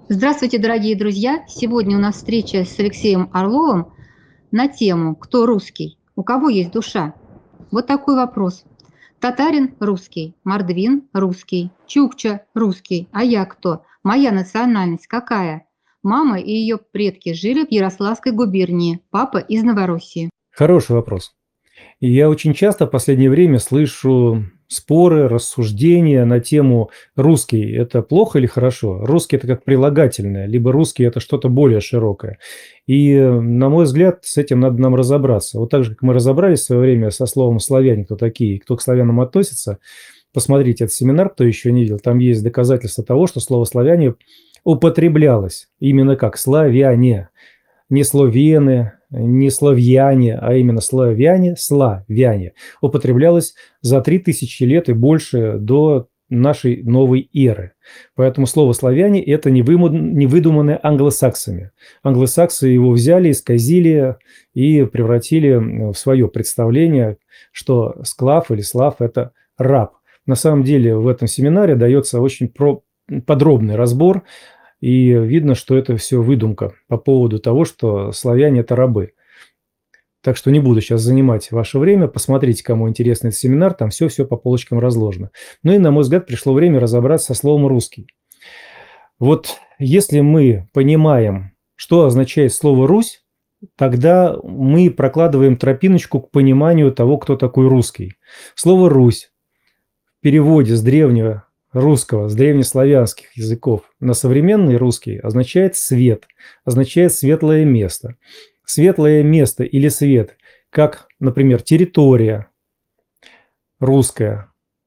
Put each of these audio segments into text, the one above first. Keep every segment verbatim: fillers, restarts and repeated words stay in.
Здравствуйте, дорогие друзья! Сегодня у нас встреча с Алексеем Орловым на тему «Кто русский? У кого есть душа?». Вот такой вопрос. Татарин– русский, мордвин– русский, чукча– русский. А я кто? Моя национальность какая? Мама и ее предки жили в Ярославской губернии, папа из Новороссии. Хороший вопрос. И я очень часто в последнее время слышу споры, рассуждения на тему «русский– это плохо или хорошо?». Русский– это как прилагательное, либо русский– это что-то более широкое. И, на мой взгляд, с этим надо нам разобраться. Вот так же, как мы разобрались в свое время со словом «славяне», кто такие, кто к славянам относится. Посмотрите этот семинар, кто еще не видел. Там есть доказательства того, что слово «славяне» употреблялось именно как «славяне». Не словены, не славяне, а именно славяне, славяне, употреблялось за три тысячи лет и больше до нашей новой эры. Поэтому слово «славяне» – это не выдуманное англосаксами. Англосаксы его взяли, исказили и превратили в свое представление, что склав или слав – это раб. На самом деле в этом семинаре дается очень подробный разбор, и видно, что это все выдумка по поводу того, что славяне – это рабы. Так что не буду сейчас занимать ваше время. Посмотрите, кому интересен этот семинар, там все-все по полочкам разложено. Ну и, на мой взгляд, пришло время разобраться со словом «русский». Вот если мы понимаем, что означает слово «Русь», тогда мы прокладываем тропиночку к пониманию того, кто такой русский. Слово «Русь» в переводе с древнего русского, с древнеславянских языков на современный русский означает «свет», означает «светлое место». Светлое место или свет, как, например, территория русская.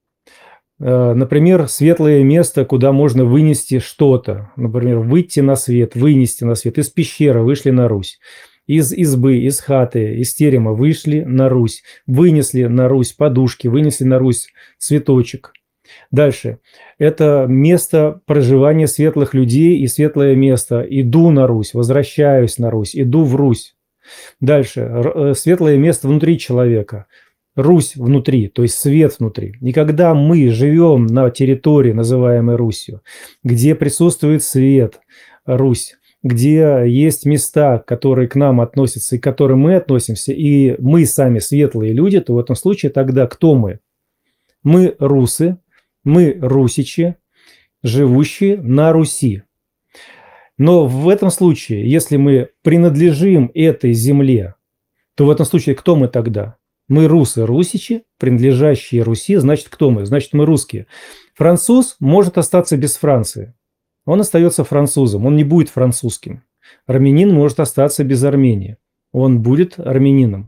Например, светлое место, куда можно вынести что-то. Например, выйти на свет, вынести на свет. Из пещеры вышли на Русь. Из избы, из хаты, из терема вышли на Русь. Вынесли на Русь подушки, вынесли на Русь цветочек. Дальше. Это место проживания светлых людей и светлое место. Иду на Русь, возвращаюсь на Русь, иду в Русь. Дальше. Светлое место внутри человека. Русь внутри, то есть свет внутри. И когда мы живем на территории, называемой Русью, где присутствует свет, Русь, где есть места, которые к нам относятся и к которым мы относимся, и мы сами светлые люди, то в этом случае тогда кто мы? Мы русы. Мы русичи, живущие на Руси. Но в этом случае, если мы принадлежим этой земле, то в этом случае кто мы тогда? Мы русы, русичи, принадлежащие Руси, значит, кто мы? Значит, мы русские. Француз может остаться без Франции. Он остается французом, он не будет французским. Армянин может остаться без Армении. Он будет армянином.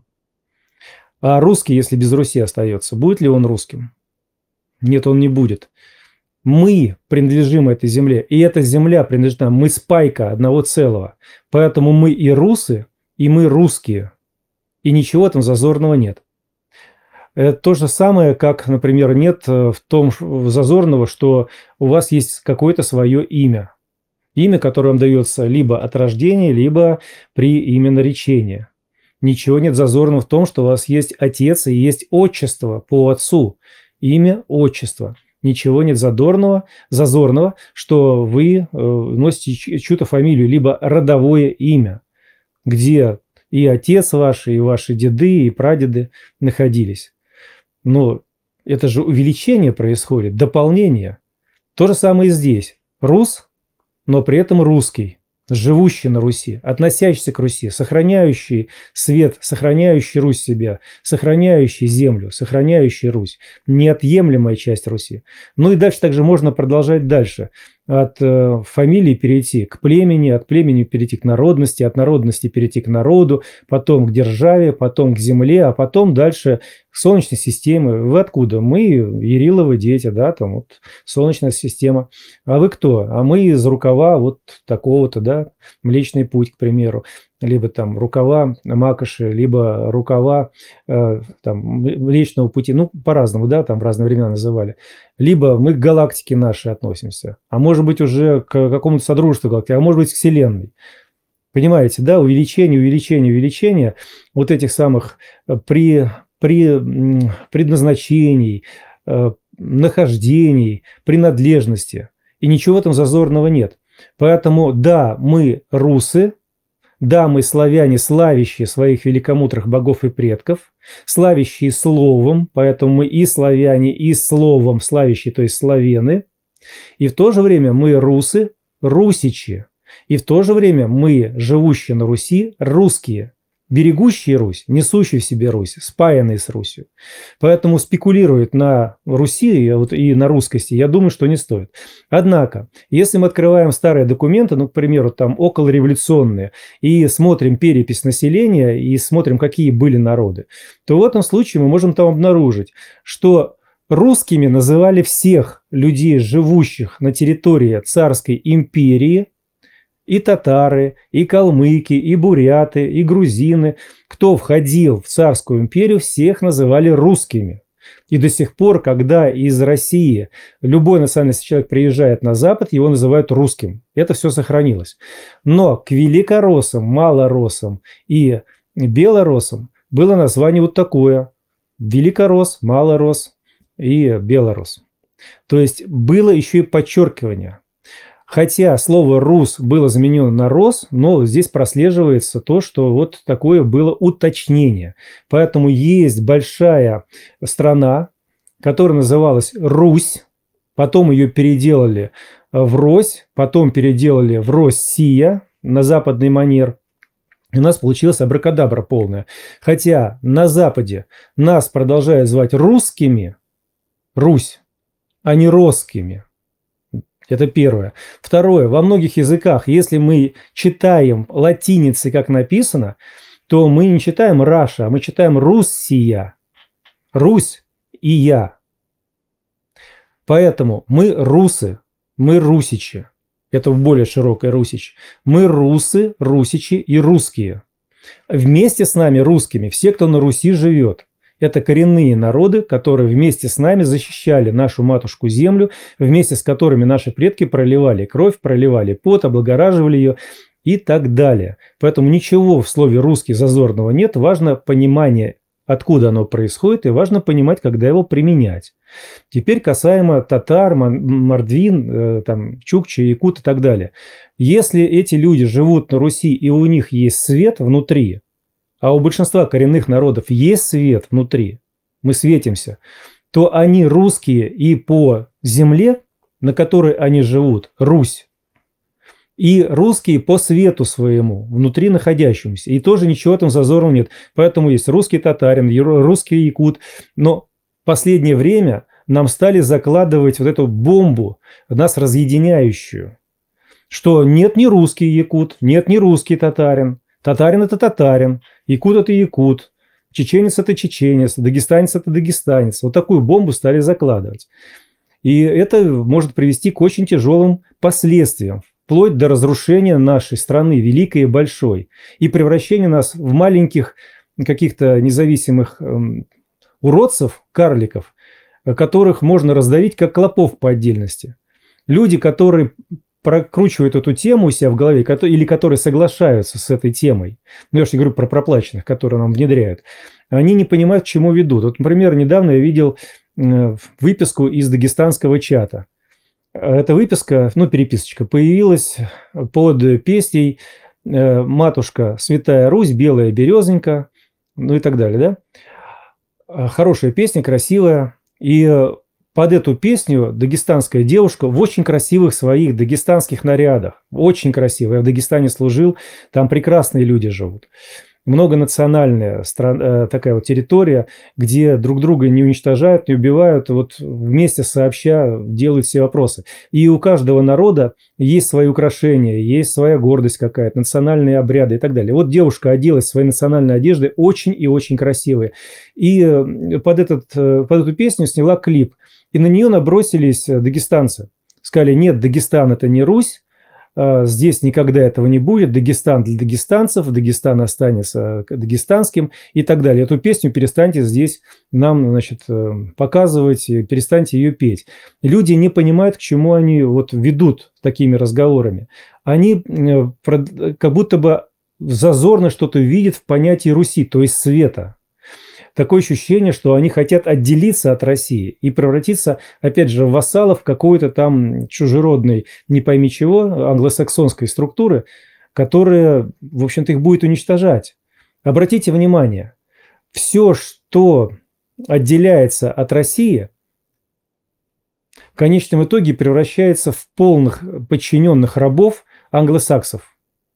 А русский, если без Руси остается, будет ли он русским? Нет, он не будет. Мы принадлежим этой земле, и эта земля принадлежит нам. Мы спайка одного целого. Поэтому мы и русы, и мы русские. И ничего там зазорного нет. Это то же самое, как, например, нет в том зазорного, что у вас есть какое-то свое имя. Имя, которое вам дается либо от рождения, либо при именоречении. Ничего нет зазорного в том, что у вас есть отец и есть отчество по отцу. Имя, отчество. Ничего нет задорного, зазорного, что вы э, носите чью-то фамилию, либо родовое имя, где и отец ваш, и ваши деды, и прадеды находились. Но это же увеличение происходит, дополнение. То же самое и здесь. Рус, но при этом русский, живущий на Руси, относящийся к Руси, сохраняющий свет, сохраняющий Русь себя, сохраняющий землю, сохраняющий Русь, неотъемлемая часть Руси. Ну и дальше также можно продолжать дальше. От э, фамилии перейти к племени, от племени перейти к народности, от народности перейти к народу, потом к державе, потом к земле, а потом дальше к Солнечной системе. Вы откуда? Мы Яриловы дети, да, там вот Солнечная система. А вы кто? А мы из рукава вот такого-то, да, Млечный Путь, к примеру. Либо там рукава Макоши, либо рукава э, там, Млечного Пути, ну, по-разному, да, там в разные времена называли. Либо мы к галактике нашей относимся, а может быть уже к какому-то содружеству галактики, а может быть к Вселенной. Понимаете, да, увеличение, увеличение, увеличение вот этих самых при, при предназначений, э, нахождений, принадлежности. И ничего в этом зазорного нет. Поэтому да, мы русы, да, мы славяне, славящие своих великомудрых богов и предков, славящие словом, поэтому мы и славяне, и словом славящие, то есть славены. И в то же время мы русы, русичи. И в то же время мы, живущие на Руси, русские, берегущие Русь, несущие в себе Русь, спаянные с Русью. Поэтому спекулировать на Руси и на русскости, я думаю, что не стоит. Однако, если мы открываем старые документы, ну, к примеру, там околореволюционные, и смотрим перепись населения, и смотрим, какие были народы, то в этом случае мы можем там обнаружить, что русскими называли всех людей, живущих на территории царской империи, и татары, и калмыки, и буряты, и грузины. Кто входил в царскую империю, всех называли русскими. И до сих пор, когда из России любой национальности человек приезжает на Запад, его называют русским. Это все сохранилось. Но к великороссам, малороссам и белороссам было название вот такое. Великорос, малорос и белорос. То есть было еще и подчеркивание. Хотя слово «рус» было заменено на «рос», но здесь прослеживается то, что вот такое было уточнение. Поэтому есть большая страна, которая называлась Русь, потом ее переделали в Рось, потом переделали в Россия на западный манер. У нас получилась абракадабра полная. Хотя на Западе нас продолжают звать русскими, Русь, а не росскими. Это первое. Второе. Во многих языках, если мы читаем латиницей, как написано, то мы не читаем Раша, а мы читаем Руссия. Русь и я. Поэтому мы русы, мы русичи. Это в более широкой русич. Мы русы, русичи и русские. Вместе с нами, русскими, все, кто на Руси живет. Это коренные народы, которые вместе с нами защищали нашу матушку-землю, вместе с которыми наши предки проливали кровь, проливали пот, облагораживали ее и так далее. Поэтому ничего в слове «русский» зазорного нет. Важно понимание, откуда оно происходит, и важно понимать, когда его применять. Теперь касаемо татар, мордвин, там, чукчи, якут и так далее. Если эти люди живут на Руси и у них есть свет внутри, а у большинства коренных народов есть свет внутри, мы светимся, то они русские и по земле, на которой они живут, Русь, и русские по свету своему, внутри находящемуся. И тоже ничего там зазорного нет. Поэтому есть русский татарин, русский якут. Но в последнее время нам стали закладывать вот эту бомбу, нас разъединяющую, что нет ни русский якут, нет ни русский татарин. Татарин – это татарин, якут – это якут, чеченец – это чеченец, дагестанец – это дагестанец. Вот такую бомбу стали закладывать. И это может привести к очень тяжелым последствиям, вплоть до разрушения нашей страны, великой и большой, и превращения нас в маленьких каких-то независимых эм, уродцев, карликов, которых можно раздавить как клопов по отдельности. Люди, которые прокручивают эту тему у себя в голове, или которые соглашаются с этой темой, ну, я же не говорю про проплаченных, которые нам внедряют, они не понимают, к чему ведут. Вот, например, недавно я видел выписку из дагестанского чата. Эта выписка, ну, переписочка, появилась под песней «Матушка, святая Русь, белая березонька», ну и так далее, да? Хорошая песня, красивая. И под эту песню дагестанская девушка в очень красивых своих дагестанских нарядах. Очень красиво. Я в Дагестане служил, там прекрасные люди живут. Многонациональная страна, такая вот территория, где друг друга не уничтожают, не убивают, вот вместе сообща делают все вопросы. И у каждого народа есть свои украшения, есть своя гордость какая-то, национальные обряды и так далее. Вот девушка оделась в свои национальные одежды, очень и очень красивые. И под, этот, под эту песню сняла клип. И на нее набросились дагестанцы. Сказали, нет, Дагестан – это не Русь, здесь никогда этого не будет, Дагестан для дагестанцев, Дагестан останется дагестанским и так далее. Эту песню перестаньте здесь нам, значит, показывать, перестаньте ее петь. Люди не понимают, к чему они вот ведут такими разговорами. Они как будто бы зазорно что-то видят в понятии Руси, то есть света. такое ощущение, что они хотят отделиться от России и превратиться, опять же, в вассалов какой-то там чужеродной, не пойми чего, англосаксонской структуры, которая, в общем-то, их будет уничтожать. Обратите внимание, все, что отделяется от России, в конечном итоге превращается в полных подчиненных рабов англосаксов.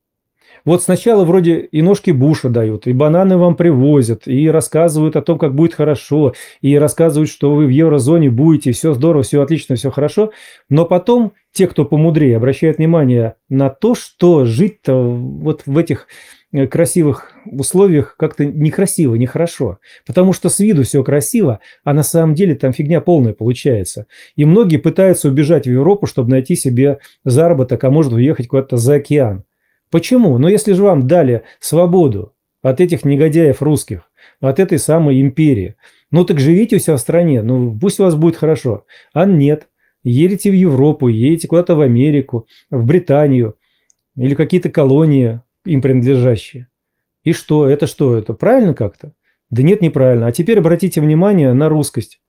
Вот сначала вроде и ножки Буша дают, и бананы вам привозят, и рассказывают о том, как будет хорошо, и рассказывают, что вы в еврозоне будете, все здорово, все отлично, все хорошо. Но потом те, кто помудрее, обращают внимание на то, что жить-то вот в этих красивых условиях как-то некрасиво, нехорошо. Потому что с виду все красиво, а на самом деле там фигня полная получается. И многие пытаются убежать в Европу, чтобы найти себе заработок, а может уехать куда-то за океан. Почему? Ну, если же вам дали свободу от этих негодяев русских, от этой самой империи, ну, так живите у себя в стране, ну, пусть у вас будет хорошо. А нет, едете в Европу, едете куда-то в Америку, в Британию или какие-то колонии им принадлежащие. И что? Это что? Это правильно как-то? Да нет, неправильно. А теперь обратите внимание на русскость.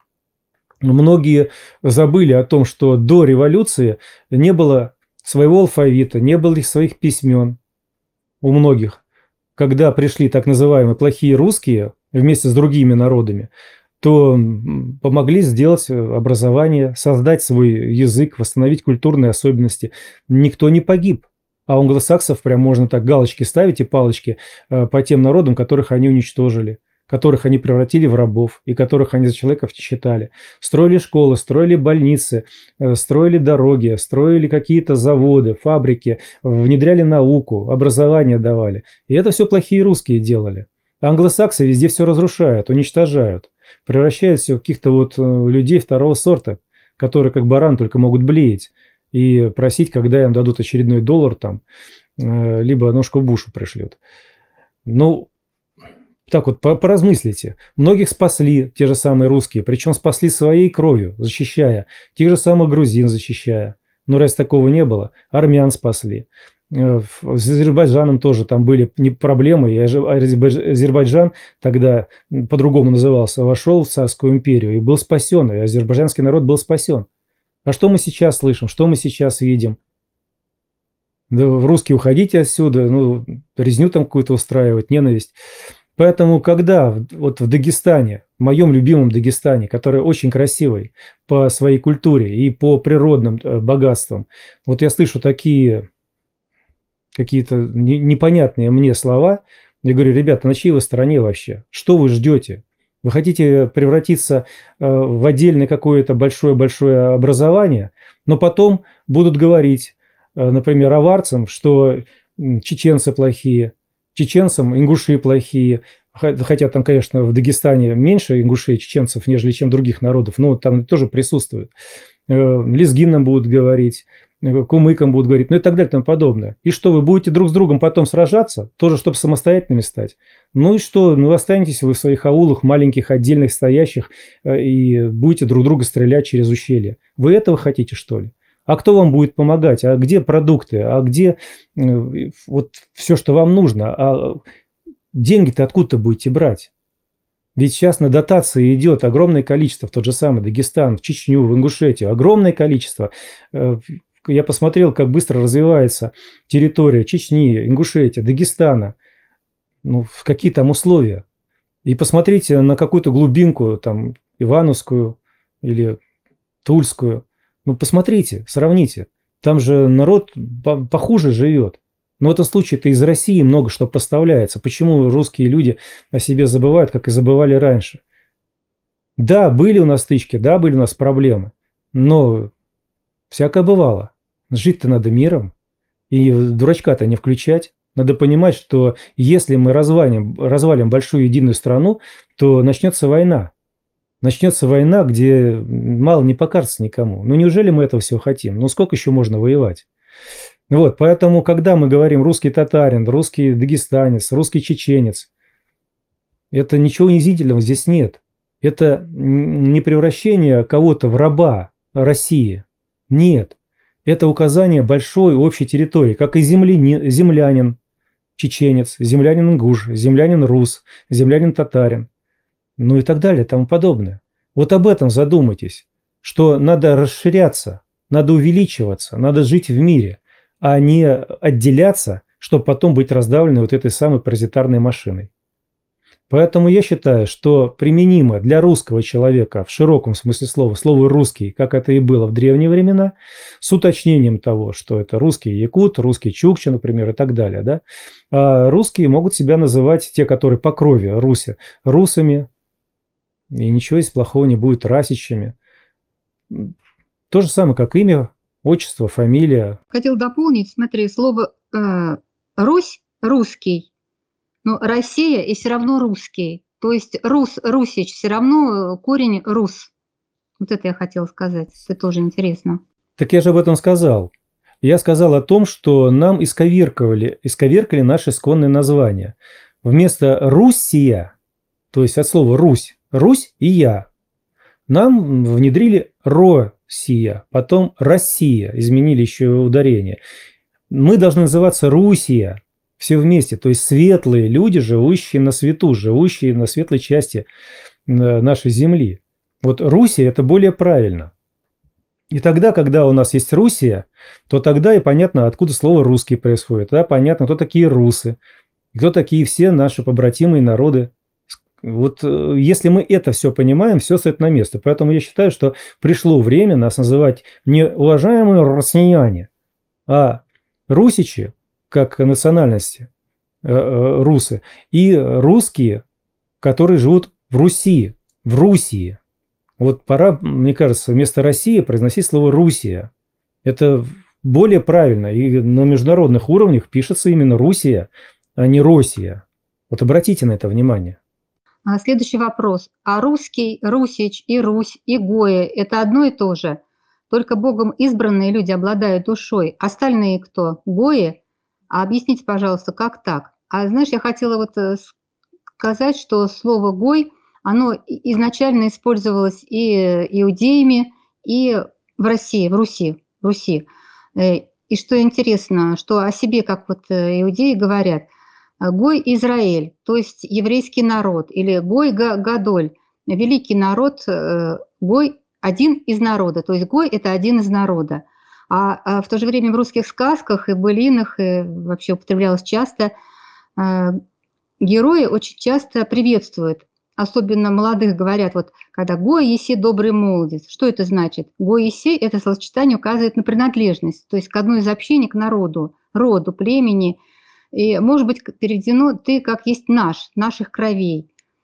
Многие забыли о том, что до революции не было своего алфавита, не было их своих письмен у многих. Когда пришли так называемые плохие русские вместе с другими народами, то помогли сделать образование, создать свой язык, восстановить культурные особенности. Никто не погиб. А у англосаксов прям можно так галочки ставить и палочки по тем народам, которых они уничтожили, которых они превратили в рабов и которых они за человеков не считали. Строили школы, строили больницы, строили дороги, строили какие-то заводы, фабрики, внедряли науку, образование давали. И это все плохие русские делали. А англосаксы везде все разрушают, уничтожают, превращают все в каких-то вот людей второго сорта, которые как баран только могут блеять и просить, когда им дадут очередной доллар там, либо ножку Бушу пришлют. Ну, так вот, поразмыслите. Многих спасли те же самые русские, причем спасли своей кровью, защищая. Тех же самых грузин защищая. Но раз такого не было, армян спасли. С Азербайджаном тоже там были не проблемы. И Азербайджан тогда по-другому назывался, вошел в царскую империю и был спасен. И азербайджанский народ был спасен. А что мы сейчас слышим? Что мы сейчас видим? Да, русские, уходите отсюда, ну, резню там какую-то устраивать, ненависть. Поэтому, когда вот в Дагестане, в моем любимом Дагестане, который очень красивый по своей культуре и по природным богатствам, вот я слышу такие какие-то непонятные мне слова, я говорю, ребята, на чьей вы стороне вообще? Что вы ждете? Вы хотите превратиться в отдельное какое-то большое-большое образование, но потом будут говорить, например, аварцам, что чеченцы плохие, чеченцам ингуши плохие, хотя там, конечно, в Дагестане меньше ингушей и чеченцев, нежели чем других народов, но там тоже присутствуют. Лезгинам будут говорить, кумыкам будут говорить, ну и так далее и тому подобное. И что, вы будете друг с другом потом сражаться, тоже чтобы самостоятельными стать? Ну и что, ну останетесь вы в своих аулах, маленьких, отдельных, стоящих, и будете друг друга стрелять через ущелье. Вы этого хотите, что ли? А кто вам будет помогать? А где продукты? А где э, вот все, что вам нужно? А деньги-то откуда-то будете брать? Ведь сейчас на дотации идет огромное количество, в тот же самый Дагестан, в Чечню, в Ингушетию, огромное количество. Я посмотрел, как быстро развивается территория Чечни, Ингушетии, Дагестана. Ну, в какие там условия? И посмотрите на какую-то глубинку, там, Ивановскую или Тульскую. Ну, посмотрите, сравните. Там же народ похуже живет. Но в этом случае-то из России много что поставляется. Почему русские люди о себе забывают, как и забывали раньше? Да, были у нас стычки, да, были у нас проблемы. Но всякое бывало. Жить-то надо миром. И дурачка-то не включать. Надо понимать, что если мы развалим, развалим большую единую страну, то начнется война. Начнется война, где мало не покажется никому. Ну неужели мы этого всего хотим? Ну сколько еще можно воевать? Вот, поэтому, когда мы говорим русский татарин, русский дагестанец, русский чеченец, это ничего унизительного здесь нет. Это не превращение кого-то в раба России. Нет. Это указание большой общей территории, как и земли, землянин чеченец, землянин ингуш, землянин рус, землянин татарин. ну и так далее, и тому подобное. Вот об этом задумайтесь, что надо расширяться, надо увеличиваться, надо жить в мире, а не отделяться, чтобы потом быть раздавлены вот этой самой паразитарной машиной. Поэтому я считаю, что применимо для русского человека в широком смысле слова, слово «русский», как это и было в древние времена, с уточнением того, что это русский якут, русский чукча, например, и так далее. Да? А русские могут себя называть, те, которые по крови руси, русами, и ничего здесь плохого не будет, расичами. То же самое, как имя, отчество, фамилия. Хотел дополнить, смотри, слово э, «Русь» – русский, но Россия и все равно русский. То есть рус, русич, все равно корень рус. Вот это я хотела сказать. Это тоже интересно. Так я же об этом сказал. Я сказал о том, что нам исковеркали, исковеркали наши исконные названия. Вместо «Руссия», то есть от слова «Русь», «Русь» и «Я», нам внедрили «Россия», потом «Россия», изменили еще ударение. Мы должны называться «Русия», все вместе, то есть светлые люди, живущие на свету, живущие на светлой части нашей земли. Вот Руссия – это более правильно. И тогда, когда у нас есть Руссия, то тогда и понятно, откуда слово «русский» происходит. Тогда понятно, кто такие русы, кто такие все наши побратимые народы. Вот если мы это все понимаем, все стоит на место. Поэтому я считаю, что пришло время нас называть не уважаемые россияне, а русичи, как национальности, русы, и русские, которые живут в Руси, в Руси. Вот пора, мне кажется, вместо России произносить слово «Русия». Это более правильно. И на международных уровнях пишется именно «Русия», а не «Россия». Вот обратите на это внимание. Следующий вопрос. А русский, русич и Русь, и Гоя – это одно и то же? Только Богом избранные люди обладают душой. Остальные кто? Гои? А объясните, пожалуйста, как так? А знаешь, я хотела вот сказать, что слово «гой», оно изначально использовалось и иудеями, и в России, в Руси, в Руси. И что интересно, что о себе, как вот иудеи говорят, «Гой Израиль», то есть еврейский народ, или «Гой Гадоль», великий народ, «Гой» – один из народа, то есть «Гой» – это один из народа. А в то же время в русских сказках и былинах, и вообще употреблялось часто, герои очень часто приветствуют, особенно молодых говорят, вот когда «Гой еси добрый молодец». Что это значит? «Гой еси» – это словосочетание указывает на принадлежность, то есть к одной из общине, к народу, роду, племени. И может быть переведено «ты как есть наш, наших кровей».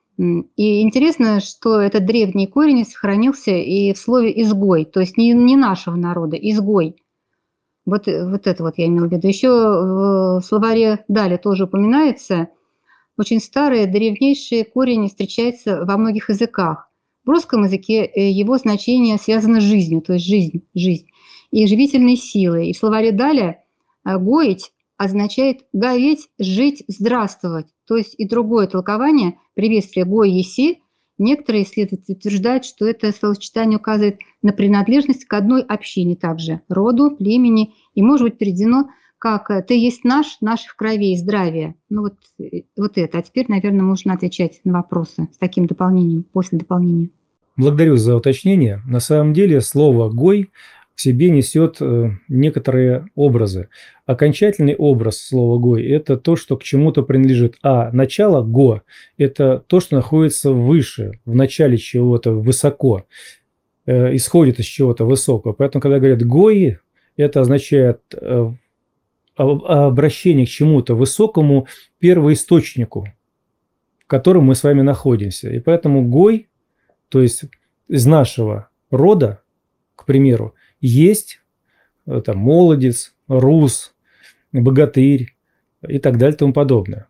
И интересно, что этот древний корень сохранился и в слове «изгой», то есть не, не нашего народа, «изгой». Вот, вот это вот я имела в виду. Еще в словаре «Далее» тоже упоминается. Очень старый, древнейший корень встречается во многих языках. В русском языке его значение связано с жизнью, то есть жизнь, жизнь и живительной силой. И в словаре «Далее» «гоить» означает говеть, жить, здравствовать. То есть и другое толкование приветствия «гой еси». Некоторые исследователи утверждают, что это словосочетание указывает на принадлежность к одной общине также, роду, племени, и может быть переведено как «ты есть наш, наших кровей, здравия». Ну вот, вот это. А теперь, наверное, можно отвечать на вопросы с таким дополнением, после дополнения. Благодарю за уточнение. На самом деле слово «гой» в себе несет некоторые образы. Окончательный образ слова «гой» – это то, что к чему-то принадлежит. А начало «го» – это то, что находится выше, в начале чего-то высоко, э, исходит из чего-то высокого. Поэтому, когда говорят «гои», это означает э, обращение к чему-то высокому, первоисточнику, в котором мы с вами находимся. И поэтому «гой», то есть из нашего рода, к примеру, есть там молодец, рус, богатырь и так далее и тому подобное.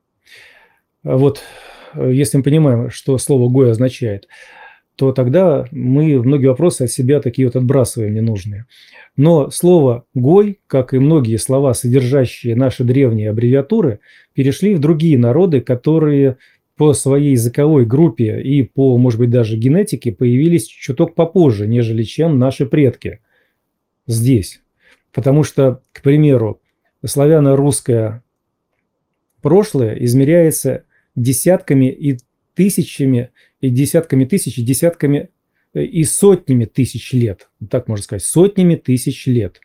Вот если мы понимаем, что слово «гой» означает, то тогда мы многие вопросы от себя такие вот отбрасываем ненужные. Но слово «гой», как и многие слова, содержащие наши древние аббревиатуры, перешли в другие народы, которые по своей языковой группе и по, может быть, даже генетике появились чуток попозже, нежели чем наши предки здесь. Потому что, к примеру, славяно-русское прошлое измеряется десятками и тысячами и десятками тысяч, и десятками и сотнями тысяч лет. Так можно сказать, сотнями тысяч лет.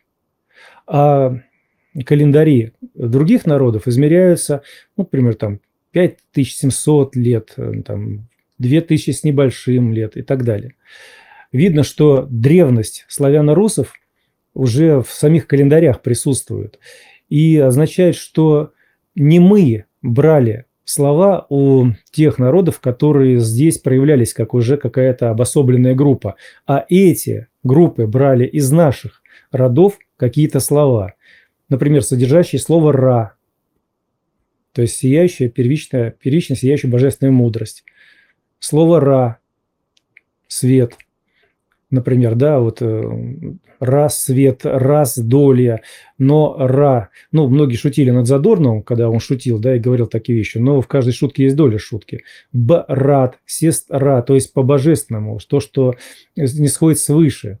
А календари других народов измеряются, ну, например, там пять тысяч семьсот лет, там, две тысячи с небольшим лет и так далее. Видно, что древность славяно-русов уже в самих календарях присутствует. И означает, что не мы брали слова у тех народов, которые здесь проявлялись как уже какая-то обособленная группа, а эти группы брали из наших родов какие-то слова. Например, содержащие слово «ра», то есть сияющая, первичная, первично сияющая божественная мудрость. Слово «ра» – свет. Например, да, вот раз свет, раз доля, но ра. Ну, многие шутили над Задорновым, когда он шутил, да, и говорил такие вещи, но в каждой шутке есть доля шутки. Б-рат, сестра, то есть по-божественному, то, что не сходит свыше.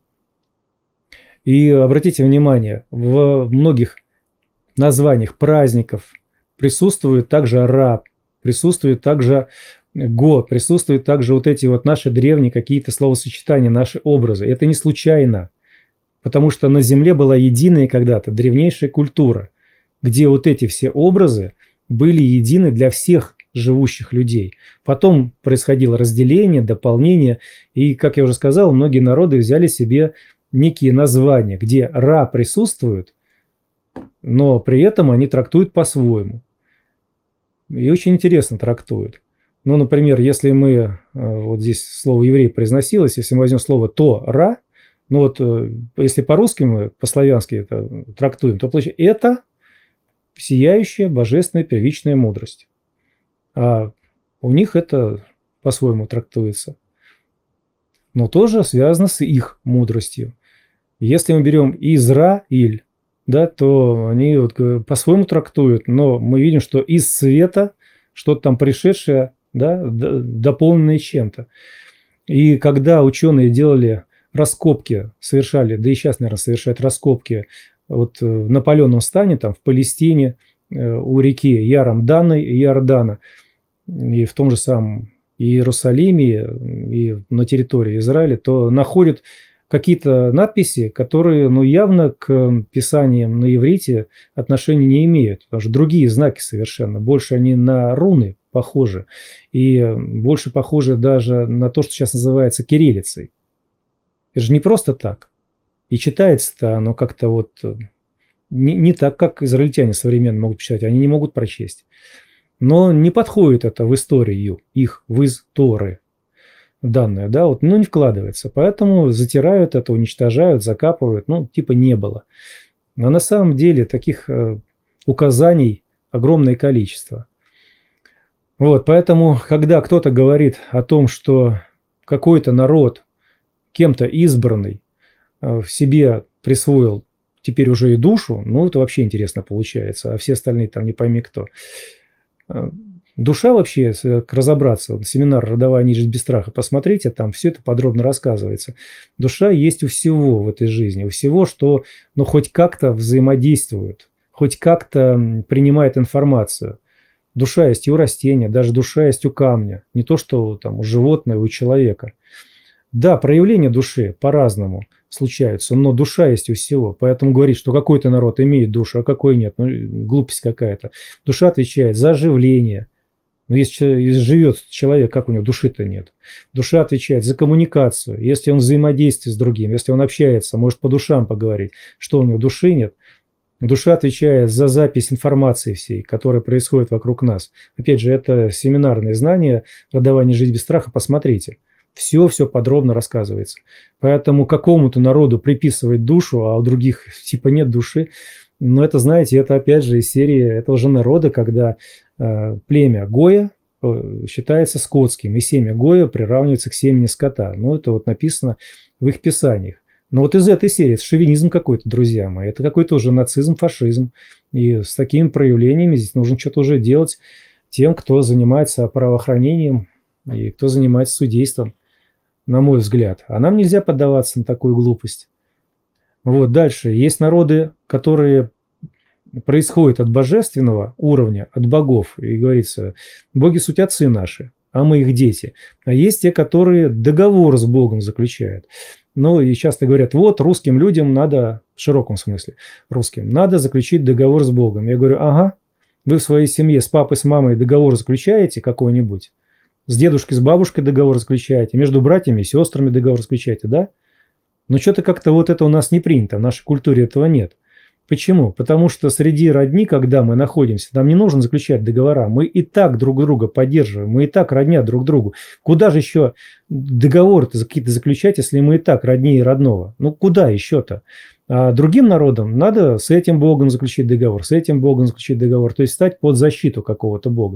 И обратите внимание, в многих названиях праздников присутствует также ра, присутствует также го, присутствуют также вот эти вот наши древние какие-то словосочетания, наши образы. Это не случайно, потому что на Земле была единая когда-то древнейшая культура, где вот эти все образы были едины для всех живущих людей. Потом происходило разделение, дополнение, и, как я уже сказал, многие народы взяли себе некие названия, где ра присутствует, но при этом они трактуют по-своему. И очень интересно трактуют. Ну, например, если мы, вот здесь слово «еврей» произносилось, если мы возьмем слово «то-ра», ну вот если по-русски мы, по-славянски это трактуем, то получается «это сияющая божественная первичная мудрость». А у них это по-своему трактуется, но тоже связано с их мудростью. Если мы берем Израиль, да, то они вот по-своему трактуют, но мы видим, что из света что-то там пришедшее, да, дополненное чем-то. И когда ученые делали раскопки, совершали, да и сейчас, наверное, совершают раскопки вот в наполеонном стане, там в Палестине, у реки Ярамданы и Иордана, и в том же самом Иерусалиме, и на территории Израиля, то находят какие-то надписи, которые, ну, явно к писаниям на иврите отношения не имеют, потому что другие знаки совершенно, больше они на руны похожи, и больше похожи даже на то, что сейчас называется кириллицей. Это же не просто так. И читается-то оно как-то вот не, не так, как израильтяне современно могут читать, они не могут прочесть. Но не подходит это в историю их, в истории данное, да, вот, ну, не вкладывается. Поэтому затирают это, уничтожают, закапывают, ну, типа не было. Но на самом деле таких э, указаний огромное количество. Вот, поэтому, когда кто-то говорит о том, что какой-то народ, кем-то избранный, э, в себе присвоил теперь уже и душу, ну, это вообще интересно получается, а все остальные там не пойми кто. Душа вообще, если разобраться, семинар «Родовая нежить без страха», посмотрите, там все это подробно рассказывается. Душа есть у всего в этой жизни, у всего, что, ну, хоть как-то взаимодействует, хоть как-то принимает информацию. Душа есть и у растения, даже душа есть у камня, не то что там у животного, у человека. Да, проявления души по-разному случаются, но душа есть у всего. Поэтому говорить, что какой-то народ имеет душу, а какой нет, ну, глупость какая-то. Душа отвечает за оживление. Но если, если живет человек, как у него души-то нет? Душа отвечает за коммуникацию. Если он взаимодействует с другим, если он общается, может по душам поговорить, что у него души нет. Душа отвечает за запись информации всей, которая происходит вокруг нас. Опять же, это семинарные знания, «Родовая нежить без страха», посмотрите. Все-все подробно рассказывается. Поэтому какому-то народу приписывать душу, а у других типа нет души, но это, знаете, это опять же из серии этого же народа, когда э, племя Гоя э, считается скотским, и семя Гоя приравнивается к семени скота. Ну, это вот написано в их писаниях. Но вот из этой серии, это шовинизм какой-то, друзья мои, это какой-то уже нацизм, фашизм. И с такими проявлениями здесь нужно что-то уже делать тем, кто занимается правоохранением и кто занимается судейством, на мой взгляд. А нам нельзя поддаваться на такую глупость. Вот дальше. Есть народы, которые происходят от божественного уровня, от богов. И говорится, боги суть отцы наши. а мы их дети. А есть те, которые договор с Богом заключают. Ну и часто говорят, вот русским людям надо, в широком смысле русским, надо заключить договор с Богом. Я говорю, ага, вы в своей семье с папой, с мамой договор заключаете какой-нибудь? С дедушкой, с бабушкой договор заключаете? Между братьями и сестрами договор заключаете, да? Но что-то как-то вот это у нас не принято, в нашей культуре этого нет. Почему? Потому что среди родни, когда мы находимся, нам не нужно заключать договора. Мы и так друг друга поддерживаем, мы и так родня друг другу. Куда же еще договоры-то какие-то заключать, если мы и так роднее родного? Ну, куда еще-то? А другим народам надо с этим Богом заключить договор, с этим Богом заключить договор, то есть стать под защиту какого-то Бога.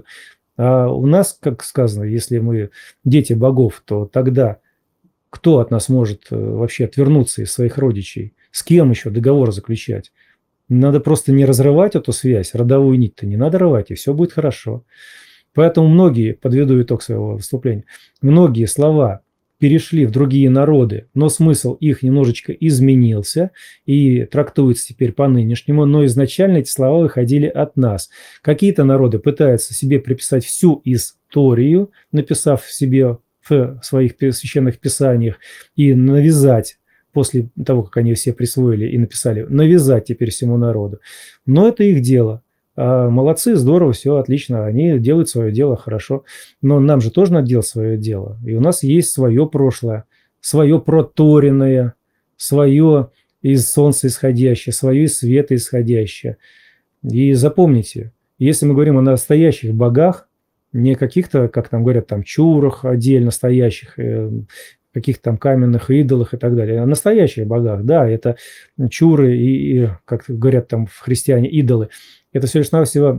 А у нас, как сказано, если мы дети богов, то тогда кто от нас может вообще отвернуться из своих родичей? С кем еще договор заключать? Надо просто не разрывать эту связь, родовую нить-то не надо рвать, и все будет хорошо. Поэтому многие, подведу итог своего выступления, многие слова перешли в другие народы, но смысл их немножечко изменился и трактуется теперь по-нынешнему, но изначально эти слова выходили от нас. Какие-то народы пытаются себе приписать всю историю, написав себе в своих священных писаниях и навязать, после того, как они все присвоили и написали, навязать теперь всему народу. Но это их дело. А молодцы, здорово, все отлично, они делают свое дело хорошо. Но нам же тоже надо делать свое дело. И у нас есть свое прошлое, свое проторенное, свое из солнца исходящее, свое из света исходящее. И запомните, если мы говорим о настоящих богах, не каких-то, как там говорят, там чурах отдельно стоящих, каких-то там каменных идолах и так далее. А настоящих богах, да, это чуры и, и, как говорят там в христиане, идолы. Это все лишь навсего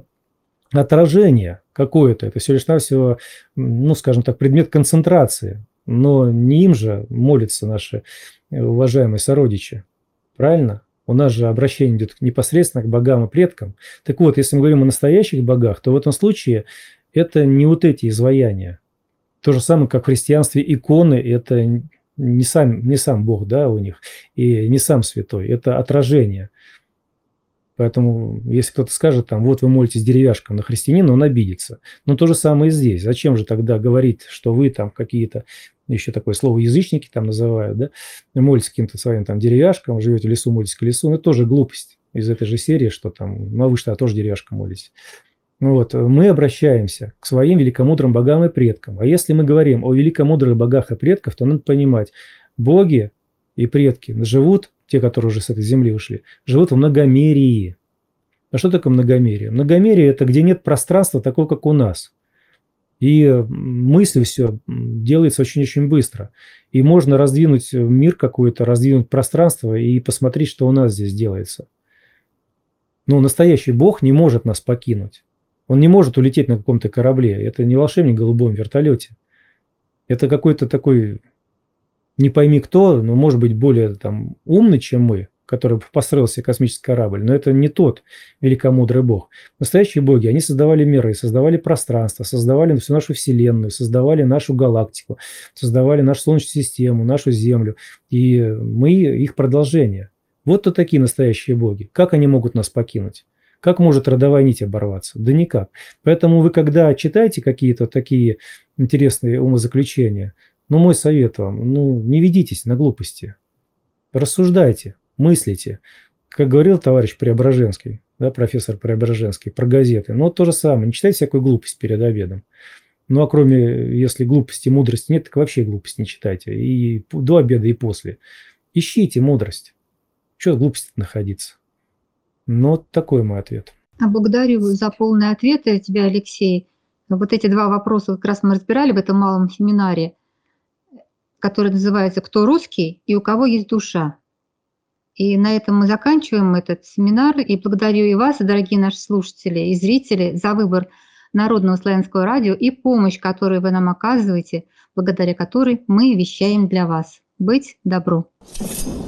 отражение какое-то, это все лишь навсего, ну, скажем так, предмет концентрации. Но не им же молятся наши уважаемые сородичи. Правильно? У нас же обращение идет непосредственно к богам и предкам. Так вот, если мы говорим о настоящих богах, то в этом случае это не вот эти изваяния. То же самое, как в христианстве иконы, это не сам, не сам Бог, да, у них, и не сам святой, это отражение. Поэтому, если кто-то скажет, там, вот вы молитесь деревяшкам на христианина, он обидится. Но то же самое и здесь. Зачем же тогда говорить, что вы там какие-то, еще такое слово язычники там называют, да, молитесь каким-то своим там деревяшкам, живете в лесу, молитесь к лесу, ну, это тоже глупость из этой же серии, что там, ну, а вы что, тоже деревяшкам молитесь. Вот, мы обращаемся к своим великомудрым богам и предкам. А если мы говорим о великомудрых богах и предках, то надо понимать, боги и предки живут, те, которые уже с этой земли ушли, живут в многомерии. А что такое многомерие? Многомерие – это где нет пространства такого, как у нас. И мысль все делается очень-очень быстро. И можно раздвинуть мир какой-то, раздвинуть пространство и посмотреть, что у нас здесь делается. Но настоящий Бог не может нас покинуть. Он не может улететь на каком-то корабле. Это не волшебник в голубом вертолете. Это какой-то такой, не пойми кто, но может быть более там умный, чем мы, который построил себе космический корабль. Но это не тот великомудрый Бог. Настоящие боги, они создавали миры, создавали пространство, создавали всю нашу Вселенную, создавали нашу галактику, создавали нашу Солнечную систему, нашу Землю. И мы их продолжение. Вот то такие настоящие боги. Как они могут нас покинуть? Как может родовая нить оборваться? Да никак. Поэтому вы, когда читаете какие-то такие интересные умозаключения, ну, мой совет вам, ну, не ведитесь на глупости. Рассуждайте, мыслите. Как говорил товарищ Преображенский, да, профессор Преображенский, про газеты. Ну, вот то же самое. Не читайте всякую глупость перед обедом. Ну, а кроме, если глупости, мудрости нет, так вообще глупость не читайте. И до обеда, и после. Ищите мудрость. Чего глупости находиться? Ну, вот такой мой ответ. Благодарю за полные ответы тебя, Алексей. Вот эти два вопроса как раз мы разбирали в этом малом семинаре, который называется «Кто русский и у кого есть душа?». И на этом мы заканчиваем этот семинар. И благодарю и вас, дорогие наши слушатели и зрители, за выбор Народного славянского радио и помощь, которую вы нам оказываете, благодаря которой мы вещаем для вас. Быть добру!